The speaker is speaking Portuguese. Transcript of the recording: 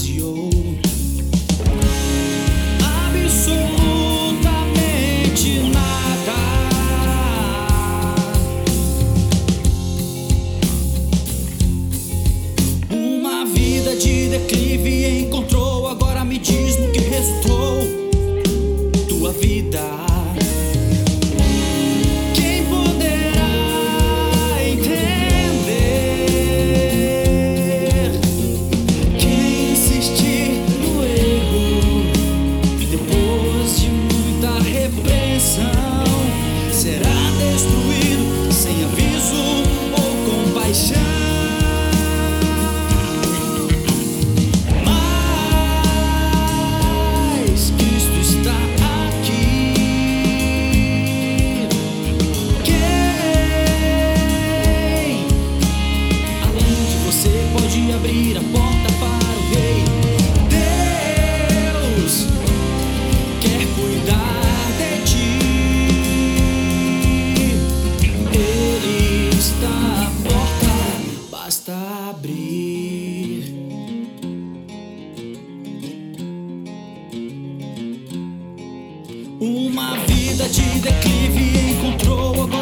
esvaziou absolutamente nada. Uma vida de declive encontrou, agora me diz no que resultou tua vida. Quem poderá entender? Quem insistir no erro depois de muita repressão será destruído sem aviso ou compaixão. Abrir a porta para o Rei. Deus quer cuidar de ti. Ele está à porta, basta abrir. Uma vida de declive encontrou agora.